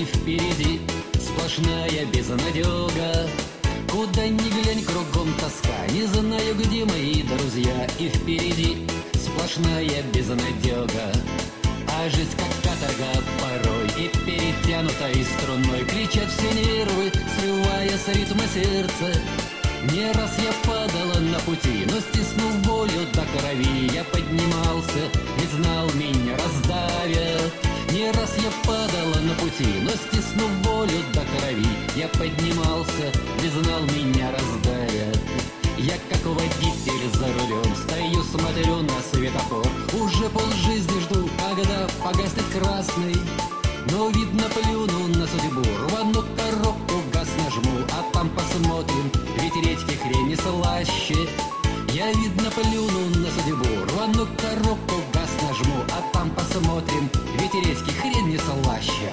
и впереди сплошная безнадега. Куда ни глянь, кругом тоска, не знаю, где мои друзья. И впереди сплошная безнадега. А жизнь как каторга порой, и перетянутой струной кричат все нервы, срывая с ритма сердца. Не раз я падала на пути, но стиснув болью до крови, я поднимался, ведь знал, меня раздавят. Не раз я падала на пути, но стиснув болью до крови, я поднимался, ведь знал, меня раздавят. Я как водитель за рулем стою, смотрю на светофор, уже полжизни жду, когда погаснет красный. Но, видно, плюну на судьбу, рвану коробку, газ нажму, а там посмотрим, ведь редьки хрень не слаще. Я, видно, плюну на судьбу, рвану коробку, газ нажму, а там посмотрим, ведь редьки хрень не слаще.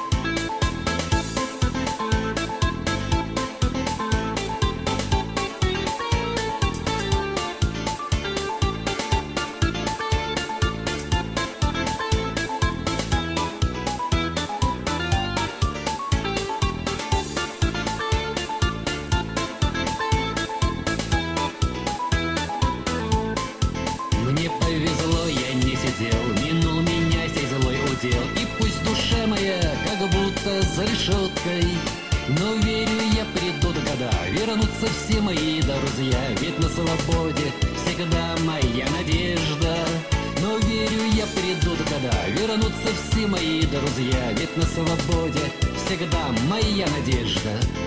Мне повезло, я не сидел, минул меня сей злой удел. И пусть душа моя как будто за решеткой, но верю, я придут года, вернутся все мои друзья. Ведь на свободе всегда моя надежда. Но верю, я придут года, вернутся все мои друзья. Ведь на свободе всегда моя надежда.